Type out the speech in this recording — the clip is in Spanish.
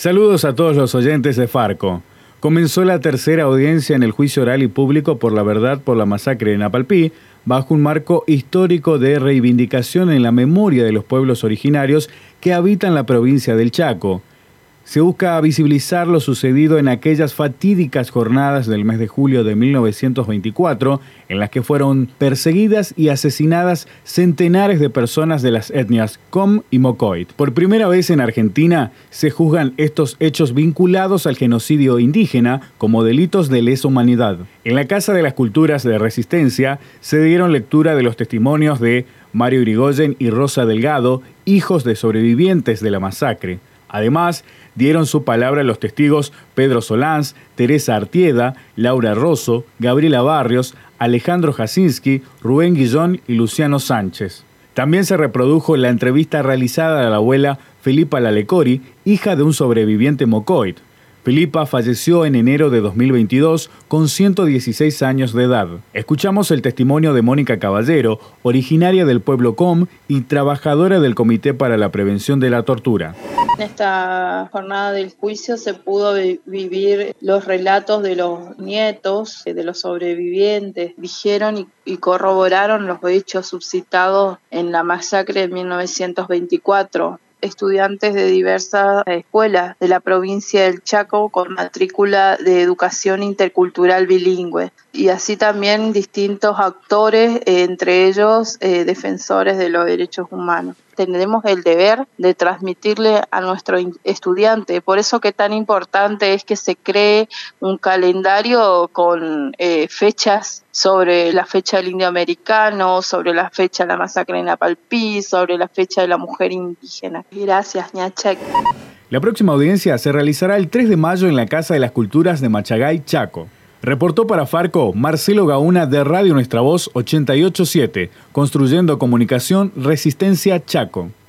Saludos a todos los oyentes de Farco. Comenzó la tercera audiencia en el juicio oral y público por la verdad por la masacre de Napalpí, bajo un marco histórico de reivindicación en la memoria de los pueblos originarios que habitan la provincia del Chaco. Se busca visibilizar lo sucedido en aquellas fatídicas jornadas del mes de julio de 1924, en las que fueron perseguidas y asesinadas centenares de personas de las etnias Com y Mocoit. Por primera vez en Argentina se juzgan estos hechos vinculados al genocidio indígena como delitos de lesa humanidad. En la Casa de las Culturas de Resistencia se dieron lectura de los testimonios de Mario Irigoyen y Rosa Delgado, hijos de sobrevivientes de la masacre. Además, dieron su palabra los testigos Pedro Solans, Teresa Artieda, Laura Rosso, Gabriela Barrios, Alejandro Jasinski, Rubén Guillón y Luciano Sánchez. También se reprodujo la entrevista realizada a la abuela Felipa Lalecori, hija de un sobreviviente Mocoit. Felipa falleció en enero de 2022 con 116 años de edad. Escuchamos el testimonio de Mónica Caballero, originaria del pueblo Com y trabajadora del Comité para la Prevención de la Tortura. En esta jornada del juicio se pudo vivir los relatos de los nietos, de los sobrevivientes. Dijeron y corroboraron los hechos suscitados en la masacre de 1924. Estudiantes de diversas escuelas de la provincia del Chaco con matrícula de educación intercultural bilingüe y así también distintos actores, entre ellos defensores de los derechos humanos. Tenemos el deber de transmitirle a nuestro estudiante, por eso que tan importante es que se cree un calendario con fechas sobre la fecha del indio americano, sobre la fecha de la masacre de Napalpí, sobre la fecha de la mujer indígena. Gracias, Ñachak. La próxima audiencia se realizará el 3 de mayo en la Casa de las Culturas de Machagay, Chaco. Reportó para Farco Marcelo Gauna de Radio Nuestra Voz 887, construyendo comunicación Resistencia Chaco.